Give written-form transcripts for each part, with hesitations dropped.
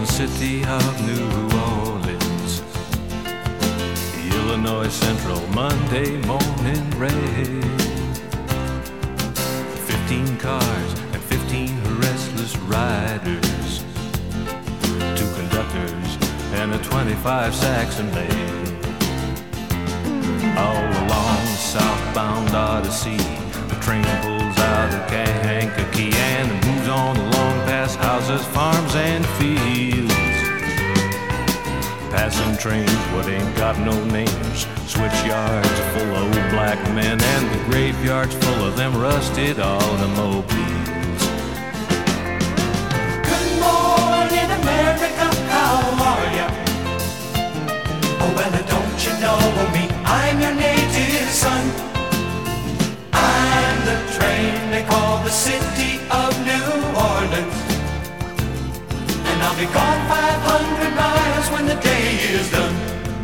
the city of New Orleans. Illinois Central Monday morning rain. 15 cars and 15 restless riders, 2 conductors and a 25 Saxon band. All along the southbound Odyssey, the train pulls out of Kankakee and moves on along past houses, farms, and fields. Passing trains, what ain't got no names, switchyards full of old black men, and the graveyards full of them rusted automobiles. Good morning, America, how are ya? Oh, well, don't you know me? I'm your native son. I'm the train they call the city of New Orleans, and I'll be gone 500 miles when the day is done.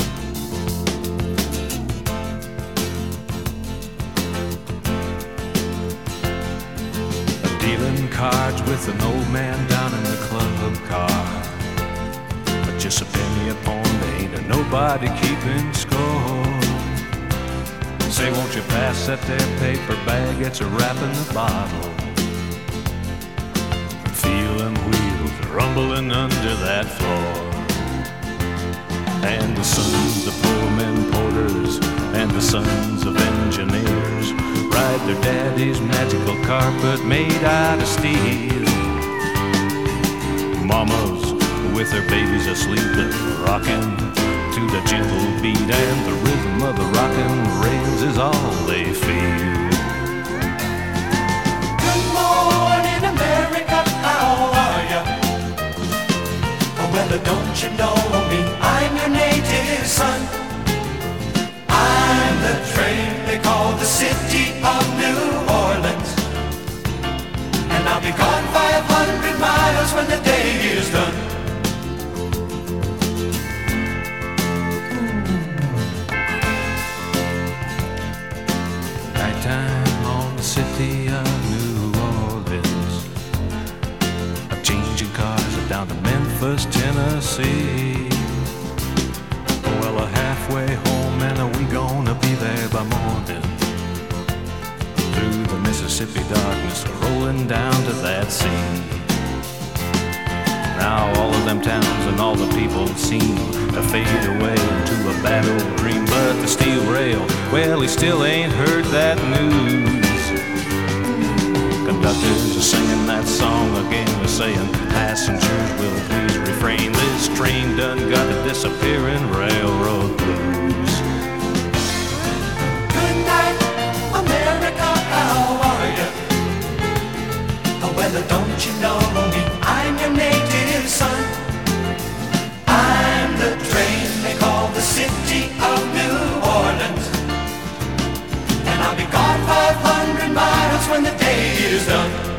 Dealing cards with an old man down in the club car, but just a penny a pound, there ain't nobody keeping score. Say, won't you pass that there paper bag, it's a wrapping the bottle. Feel them wheels rumbling under that floor. And the sons of poor men porters and the sons of engineers ride their daddy's magical carpet made out of steel. Mamas with their babies asleep and rocking to the gentle beat, and the rhythm of the rocking rails is all they feel. Good morning, America, how are ya? Oh, well, don't you know me? I'm your native son. I'm the train they call the city of New Orleans, and I'll be gone 500 miles when the day is done. Nighttime on the city of New Orleans, I'm changing cars down to Memphis, Tennessee. Well, halfway home and we gonna be there by morning. Through the Mississippi darkness, rolling down to that sea. Now all of them towns and all the people seem to fade away into a bad old dream, but the steel rail, well, he still ain't heard that news. Conductors are singing that song again, they're saying, passengers will please refrain, this train done got a disappearing railroad blues. Good night, America, how are ya? Oh, well, don't you know me? I'm your native son. I'm the train they call the city of New Orleans, and I'll be gone 500 miles when the day is done.